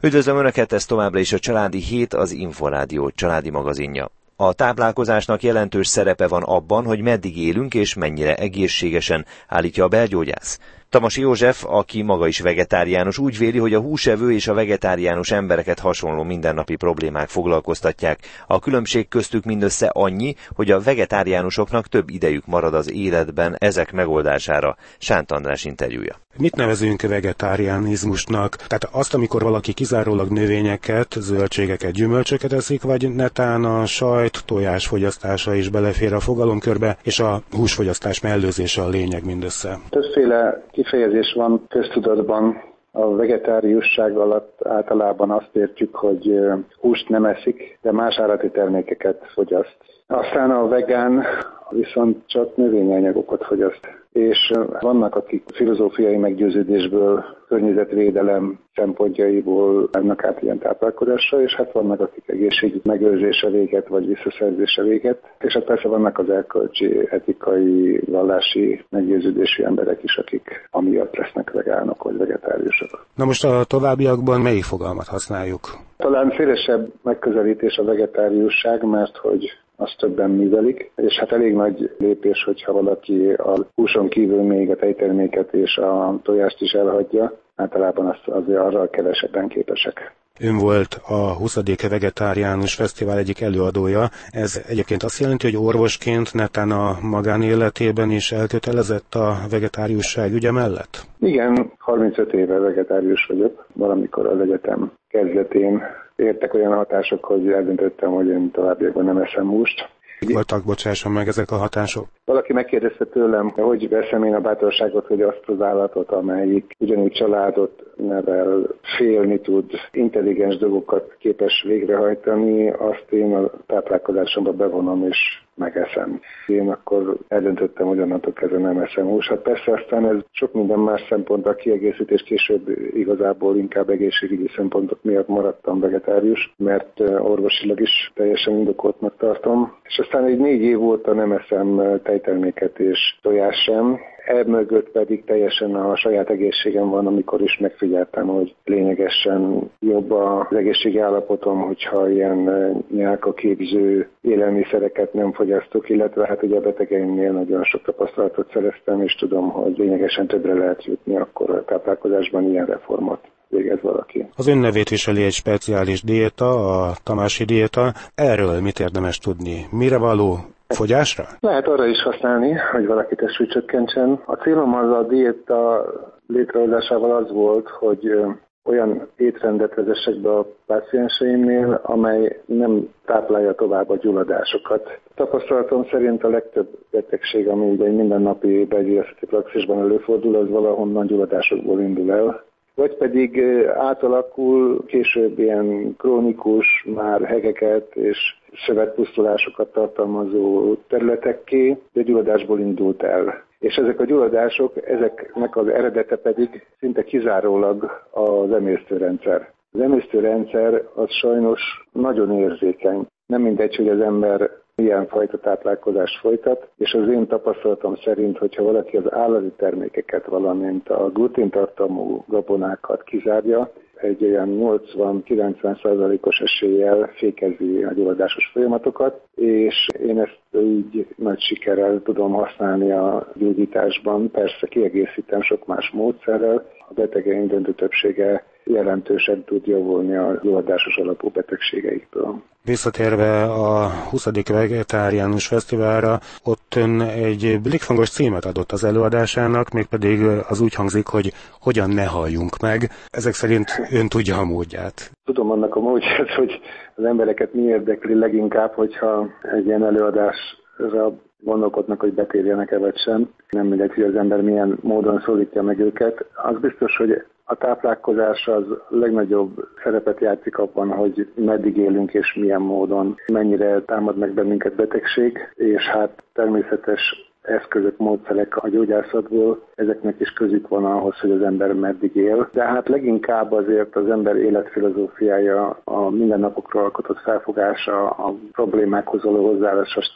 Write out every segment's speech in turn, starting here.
Üdvözlöm Önöket, ez továbbra is a Családi Hét, az Inforádió családi magazinja. A táplálkozásnak jelentős szerepe van abban, hogy meddig élünk és mennyire egészségesen, állítja a belgyógyász. Tamasi József, aki maga is vegetáriánus, úgy véli, hogy a húsevő és a vegetáriánus embereket hasonló mindennapi problémák foglalkoztatják. A különbség köztük mindössze annyi, hogy a vegetáriánusoknak több idejük marad az életben ezek megoldására. Sánt András interjúja. Mit nevezünk vegetáriánizmusnak? Tehát azt, amikor valaki kizárólag növényeket, zöldségeket, gyümölcsöket eszik, vagy netán a sajt, tojás fogyasztása is belefér a fogalomkörbe, és a húsfogyasztás mellőzése a lényeg mindössze? Többféle kifejezés van köztudatban. A vegetáriusság alatt általában azt értjük, hogy húst nem eszik, de más állati termékeket fogyaszt. Aztán a vegán viszont csak növényanyagokat fogyaszt. És vannak, akik filozófiai meggyőződésből, környezetvédelem szempontjaiból mennek át ilyen táplálkozásra, és hát vannak, akik egészségügy megőrzése véget, vagy visszaszerzése véget. És hát persze vannak az erkölcsi, etikai, vallási meggyőződésű emberek is, akik amiatt lesznek vegánok vagy vegetáriusok. Na most a továbbiakban melyik fogalmat használjuk? Talán szélesebb megközelítés a vegetáriusság, mert hogy azt többen művelik, és hát elég nagy lépés, hogyha valaki a húson kívül még a tejterméket és a tojást is elhagyja, általában azért arra kevesebben képesek. Ön volt a 20. Vegetáriánus Fesztivál egyik előadója. Ez egyébként azt jelenti, hogy orvosként netán a magánéletében is elkötelezett a vegetáriusság ügye mellett? Igen, 35 éve vegetárius vagyok. Valamikor az egyetem kezdetén értek olyan hatások, hogy eldöntöttem, hogy én továbbiakban nem eszem húst. Voltak, bocsásson meg, ezek a hatások? Valaki megkérdezte tőlem, hogy veszem én a bátorságot, hogy azt az állatot, amelyik ugyanúgy családot nevel, félni tud, intelligens dolgokat képes végrehajtani, azt én a táplálkozásomba bevonom és megeszem. Én akkor eldöntöttem, hogy onnantól kezdve nem eszem húst. Hát persze aztán ez sok minden más szemponttal kiegészítés, később igazából inkább egészségügyi szempontok miatt maradtam vegetárius, mert orvosilag is teljesen indokoltnak tartom. És aztán egy 4 év óta nem eszem tejterméket és tojás sem. Emögött pedig teljesen a saját egészségem van, amikor is megfigyeltem, hogy lényegesen jobb az egészségi állapotom, hogyha ilyen nyálkaképző élelmiszereket nem fogyasztok, illetve hát ugye a betegeimnél nagyon sok tapasztalatot szereztem, és tudom, hogy lényegesen többre lehet jutni akkor a táplálkozásban ilyen reformot végez valaki. Az ön nevét viseli egy speciális diéta, a tamási diéta. Erről mit érdemes tudni? Mire való? Fogyásra? Lehet arra is használni, hogy valaki testsúlyt csökkentsen. A célom az a diéta létrehozásával az volt, hogy olyan étrendet vezessek be a pácienseimnél, amely nem táplálja tovább a gyulladásokat. Tapasztalatom szerint a legtöbb betegség, ami ugye mindennapi belgyógyászati praxisban előfordul, az valahonnan gyulladásokból indul el. Vagy pedig átalakul később ilyen krónikus, már hegeket és szövetpusztulásokat tartalmazó területekké, de gyulladásból indult el. És ezek a gyulladások, ezeknek az eredete pedig szinte kizárólag az emésztőrendszer. Az emésztőrendszer az sajnos nagyon érzékeny. Nem mindegy, hogy az ember milyen fajta táplálkozást folytat, és az én tapasztalatom szerint, hogyha valaki az állati termékeket, valamint a gluténtartalmú gabonákat kizárja, egy olyan 80-90%-os eséllyel fékezi a gyulladásos folyamatokat, és én ezt így nagy sikerrel tudom használni a gyógyításban, persze kiegészítem sok más módszerrel, a betegeim döntő többsége jelentősen tud javulni a gyulladásos alapú betegségeiktől. Visszatérve a 20. Vegetáriánus Fesztiválra, ott ön egy blikfangos címet adott az előadásának, mégpedig az úgy hangzik, hogy hogyan ne halljunk meg. Ezek szerint ön tudja a módját. Tudom annak a módját, hogy az embereket mi érdekli leginkább, hogyha egy ilyen előadásra gondolkodnak, hogy betérjenek-e vagy sem. Nem mindegy, hogy az ember milyen módon szólítja meg őket. Az biztos, hogy a táplálkozás az legnagyobb szerepet játszik abban, hogy meddig élünk és milyen módon, mennyire támad meg bennünket betegség, és hát természetes eszközök, módszerek a gyógyászatból, ezeknek is közük van ahhoz, hogy az ember meddig él. De hát leginkább azért az ember életfilozófiája, a mindennapokról alkotott felfogása, a problémákhoz való hozzáállás, a stressz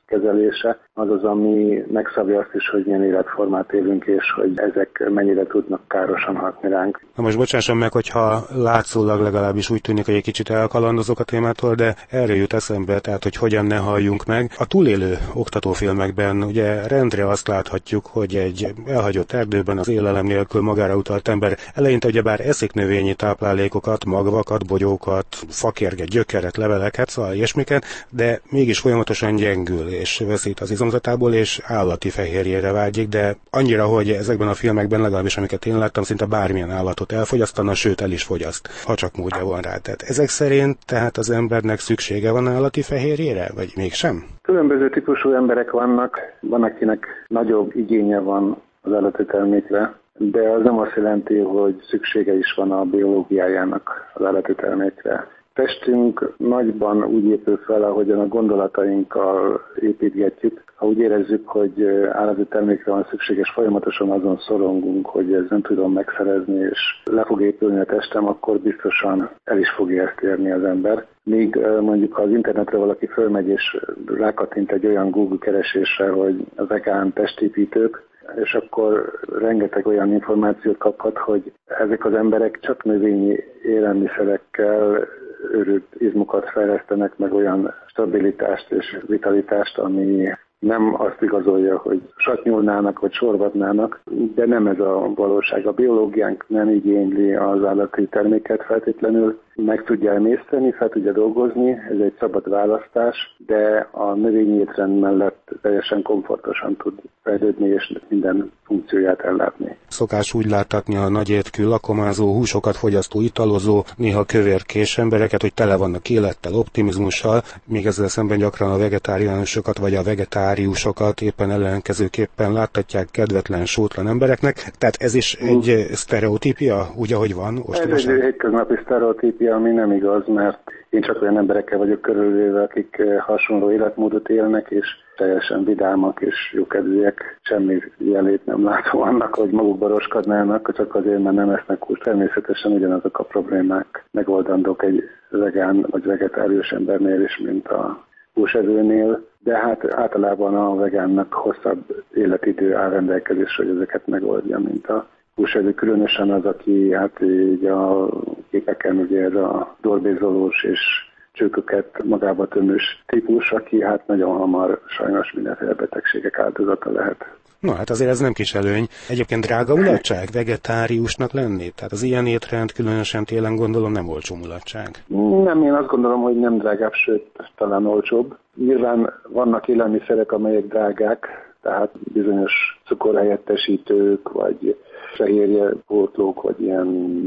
kezelése az, ami megszabja azt is, hogy milyen életformát élünk, és hogy ezek mennyire tudnak károsan hatni ránk. Na most bocsásson meg, hogyha látszólag legalábbis úgy tűnik, hogy egy kicsit elkalandozok a témától, de erre jut eszembe, tehát hogy hogyan ne halljunk meg. A túlélő oktatófilmekben ugye rendre azt láthatjuk, hogy egy elhagyott erdőben az élelem nélkül magára utalt ember eleinte ugyebár eszik növényi táplálékokat, magvakat, bogyókat, fakérget, gyökeret, leveleket, szóval ilyesmiket, de mégis folyamatosan gyengül és veszít az izomzatából, és állati fehérjére vágyik, de annyira, hogy ezekben a filmekben, legalábbis amiket én láttam, szinte bármilyen állatot elfogyasztana, sőt el is fogyaszt, ha csak módja van rá. Tehát ezek szerint tehát az embernek szüksége van állati fehérjére, vagy mégsem? Különböző típusú emberek vannak, van akinek nagyobb igénye van az állati termékre, de az nem azt jelenti, hogy szüksége is van a biológiájának az állati termékre. Testünk nagyban úgy épül fel, ahogyan a gondolatainkkal építgetjük. Ha úgy érezzük, hogy állati termékre van szükség, és folyamatosan azon szorongunk, hogy ezt nem tudom megszerezni, és le fog épülni a testem, akkor biztosan el is fogja ezt érni az ember. Míg mondjuk, ha az internetre valaki fölmegy, és rákattint egy olyan Google keresésre, hogy a vegán testépítők, és akkor rengeteg olyan információt kaphat, hogy ezek az emberek csak növényi élelmiszerekkel őrült izmokat fejlesztenek, meg olyan stabilitást és vitalitást, ami nem azt igazolja, hogy satnyulnának vagy sorvadnának, de nem ez a valóság. A biológiánk nem igényli az állati terméket feltétlenül, meg tudja emészteni, fel tudja dolgozni, ez egy szabad választás, de a növényi étrend mellett teljesen komfortosan tud fejlődni és minden funkcióját ellátni. Szokás úgy láttatni a nagyétkű, lakomázó, húsokat fogyasztó, italozó, néha kövérkés embereket, hogy tele vannak élettel, optimizmussal, még ezzel szemben gyakran a vegetáriánusokat vagy a vegetáriusokat éppen ellenkezőképpen láttatják kedvetlen, sótlan embereknek. Tehát ez is egy sztereotípia, úgy ahogy van? Ez egy hétköznapi sztereotípia, ami nem igaz, mert én csak olyan emberekkel vagyok körülvéve, akik hasonló életmódot élnek, és teljesen vidámak és jókedvűek. Semmi jelét nem látom annak, hogy magukba roskadnának, csak azért, mert nem esznek húst. Természetesen ugyanazok a problémák megoldandók egy vegán vagy vegetárius embernél is, mint a húsevőnél, de hát általában a vegánnak hosszabb életidő áll rendelkezésre, hogy ezeket megoldja, mint a húsevő, különösen az, aki hát így a képeken ugye ez a dorbézolós és csőköket magába tömős típus, aki hát nagyon hamar sajnos mindenféle betegségek áldozata lehet. No, hát azért ez nem kis előny. Egyébként drága mulatság vegetáriusnak lenni? Tehát az ilyen étrend, különösen télen gondolom nem olcsó mulatság. Nem, én azt gondolom, hogy nem drágább, sőt, talán olcsóbb. Nyilván vannak élelmiszerek, amelyek drágák, tehát bizonyos cukorhelyettesítők, vagy fehérjepótlók, vagy ilyen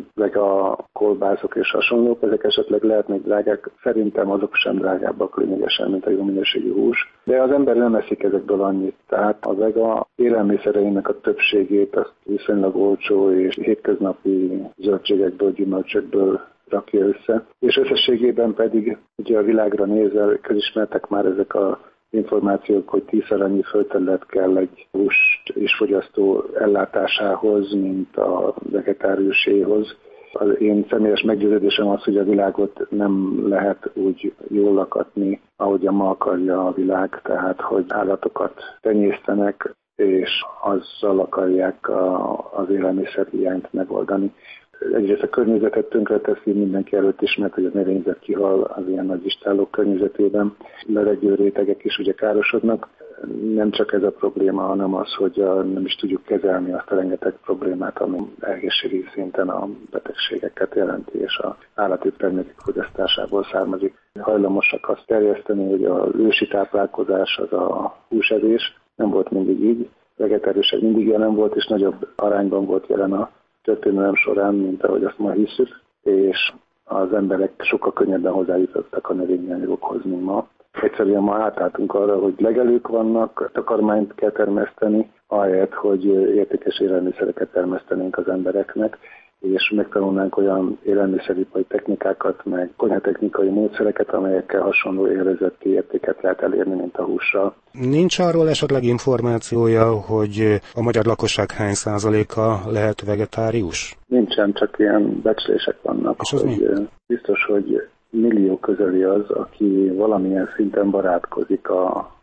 vega kolbászok és hasonlók, ezek esetleg lehetnek drágák. Szerintem azok sem drágábbak lényegesen, mint a jó minőségű hús. De az ember nem eszik ezekből annyit. Tehát a vega élelmiszereinek a többségét azt viszonylag olcsó és hétköznapi zöldségekből, gyümölcsökből rakja össze. És összességében pedig, ugye a világra nézve, közismertek már ezek a információk, hogy 10-szer annyi földterület kell egy húst és fogyasztó ellátásához, mint a vegetáriuséhoz. Az én személyes meggyőződésem az, hogy a világot nem lehet úgy jól lakatni, ahogyan ma akarja a világ, tehát hogy állatokat tenyésztenek, és azzal akarják az élelmiszerhiányt megoldani. Egyrészt a környezetet tönkreteszi, mindenki előtt ismert, hogy a növényzet kihal az ilyen nagy istállók környezetében. Levegő rétegek is ugye károsodnak. Nem csak ez a probléma, hanem az, hogy nem is tudjuk kezelni azt a rengeteg problémát, ami egészségi szinten a betegségeket jelenti, és az állati termékek fogyasztásából származik. Hajlamosak azt terjeszteni, hogy az ősi táplálkozás az a húsevés. Nem volt mindig így. Vegetáriusság mindig jelen volt, és nagyobb arányban volt jelen a történelem során, mint ahogy azt ma hiszük, és az emberek sokkal könnyebben hozzájutottak a növényi anyagokhoz, mint ma. Egyszerűen ma átálltunk arra, hogy legelők vannak, takarmányt kell termeszteni, ahelyett, hogy értékes élelmiszereket termesztenénk az embereknek, és megtanulnánk olyan élelmiszeripari technikákat, meg konyhatechnikai módszereket, amelyekkel hasonló élvezeti értéket lehet elérni, mint a hússal. Nincs arról esetleg információja, hogy a magyar lakosság hány százaléka lehet vegetárius? Nincsen, csak ilyen becslések vannak. És az mi? Biztos, hogy millió közeli az, aki valamilyen szinten barátkozik a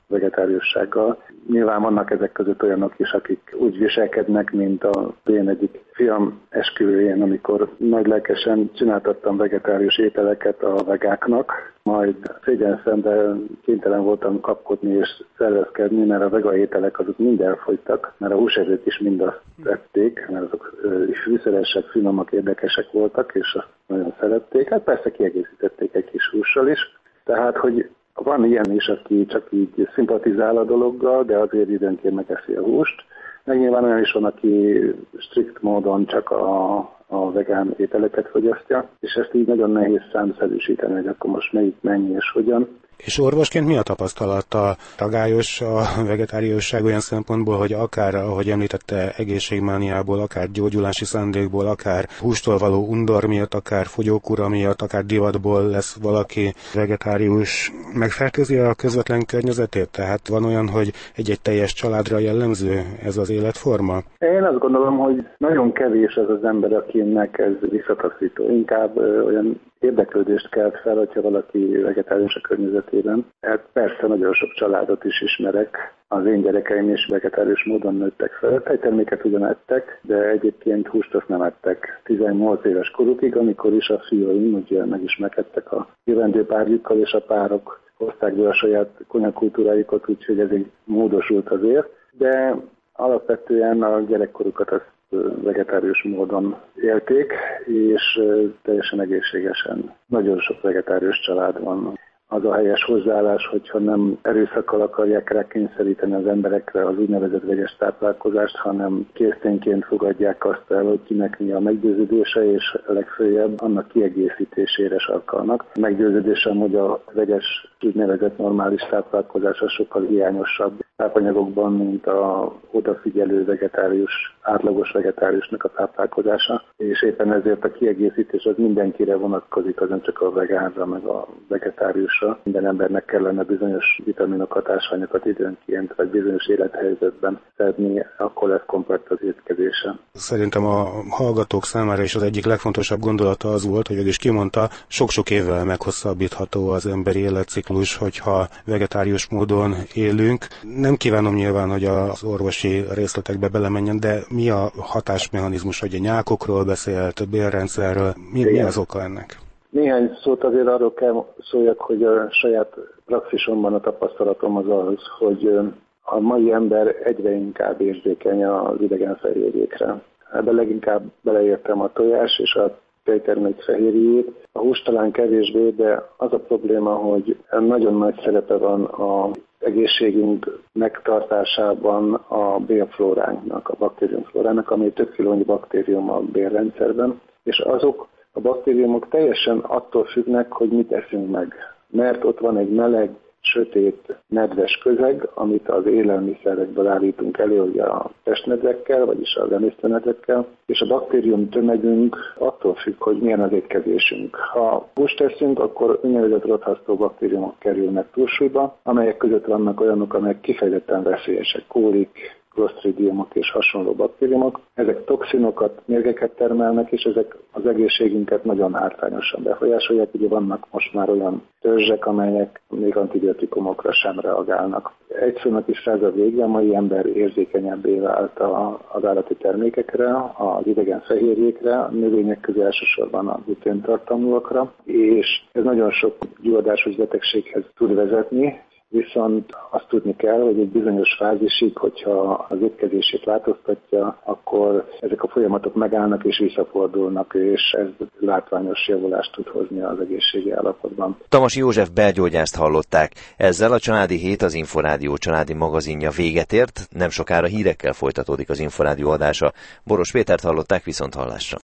vegetáriussággal. Nyilván vannak ezek között olyanok is, akik úgy viselkednek, mint az én egyik fiam esküvőjén, amikor nagy lelkesen csináltattam vegetárius ételeket a vegáknak, majd szégyenszemben kénytelen voltam kapkodni és szervezkedni, mert a vega ételek azok mind elfogytak, mert a húsevők is mind azt tették, mert azok fűszeresek, finomak, érdekesek voltak, és azt nagyon szerették. Hát persze kiegészítették egy kis hússal is. Tehát, hogy van ilyen is, aki csak így szimpatizál a dologgal, de azért időnként megeszi a húst. Meg nyilván olyan is van, aki strikt módon csak a vegán ételeket fogyasztja, és ezt így nagyon nehéz számszerűsíteni, hogy akkor most melyik, mennyi és hogyan. És orvosként mi a tapasztalata? Tagályos a vegetáriusság olyan szempontból, hogy akár, ahogy említette, egészségmániából, akár gyógyulási szándékból, akár hústól való undor miatt, akár fogyókúra miatt, akár divatból lesz valaki vegetárius, megfertőzi a közvetlen környezetét? Tehát van olyan, hogy egy-egy teljes családra jellemző ez az életforma? Én azt gondolom, hogy nagyon kevés az az ember, akinek ez visszataszító. Inkább olyan érdeklődést kelt fel, hogyha valaki vegetárius a környezetében. Hát persze nagyon sok családot is ismerek. Az én gyerekeim is vegetárius módon nőttek fel. Tejterméket ugyan ettek, de egyébként húst azt nem ettek. 18 éves korukig, amikor is a fiaim ugye megismerkedtek a jövendő párjukkal, és a párok hozták be a saját konyakultúrájukat, úgyhogy ez így módosult azért. De alapvetően a gyerekkorukat azt vegetárius módon élték, és teljesen egészségesen. Nagyon sok vegetárius család van. Az a helyes hozzáállás, hogyha nem erőszakkal akarják rákényszeríteni az emberekre az úgynevezett vegyes táplálkozást, hanem késztényként fogadják azt el, hogy kinek mi a meggyőződése, és legfőjebb annak kiegészítésére sarkalnak. A meggyőződésem, hogy a vegyes úgynevezett normális táplálkozás az sokkal hiányosabb tápanyagokban, mint a odafigyelő vegetárius, átlagos vegetáriusnak a táplálkozása, és éppen ezért a kiegészítés az mindenkire vonatkozik, az nem csak a vegánra, meg a vegetáriusra. Minden embernek kellene bizonyos vitaminokat, ásványokat időnként, vagy bizonyos élethelyzetben szedni, akkor lesz kompakt az étkezése. Szerintem a hallgatók számára is az egyik legfontosabb gondolata az volt, hogy is kimondta, sok-sok évvel meghosszabbítható az emberi életciklus, hogyha vegetárius módon élünk. Nem kívánom nyilván, hogy az orvosi részletekbe belemenjen, de mi a hatásmechanizmus, hogy a nyákokról beszélt, bélrendszerről, mi az oka ennek? Néhány szót azért arról kell szóljak, hogy a saját praxisomban a tapasztalatom az, hogy a mai ember egyre inkább érzékeny az idegen fehérjékre. Ebben leginkább beleértem a tojás és a tejtermék fehérjét. A hús talán kevésbé, de az a probléma, hogy nagyon nagy szerepe van az egészségünk megtartásában a bélflóránknak, a baktériumflórának, ami többféle baktérium a bélrendszerben, és azok a baktériumok teljesen attól függnek, hogy mit eszünk meg. Mert ott van egy meleg, sötét, nedves közeg, amit az élelmiszerekből állítunk elő, ugye a testnedvekkel, vagyis az emésztőnedvekkel, és a baktérium tömegünk attól függ, hogy milyen az étkezésünk. Ha húst teszünk, akkor úgynevezett rothasztó baktériumok kerülnek túlsúlyba, amelyek között vannak olyanok, amelyek kifejezetten veszélyesek, kólik, Clostridiumok és hasonló baktériumok. Ezek toxinokat, mérgeket termelnek, és ezek az egészségünket nagyon hátrányosan befolyásolják. Ugye vannak most már olyan törzsek, amelyek még antibiotikumokra sem reagálnak. Egy szónak is ez a vége, a mai ember érzékenyebbé vált az állati termékekre, az idegen fehérjékre, a növények közül elsősorban a gluténtartalmúakra, és ez nagyon sok gyulladásos betegséghez tud vezetni. Viszont azt tudni kell, hogy egy bizonyos fázisig, hogyha az étkezését változtatja, akkor ezek a folyamatok megállnak és visszafordulnak, és ez látványos javulást tud hozni az egészségi állapotban. Tamas József belgyógyászt hallották. Ezzel a Családi Hét, az Inforádió családi magazinja véget ért. Nem sokára hírekkel folytatódik az Inforádió adása. Boros Pétert hallották, viszonthallásra.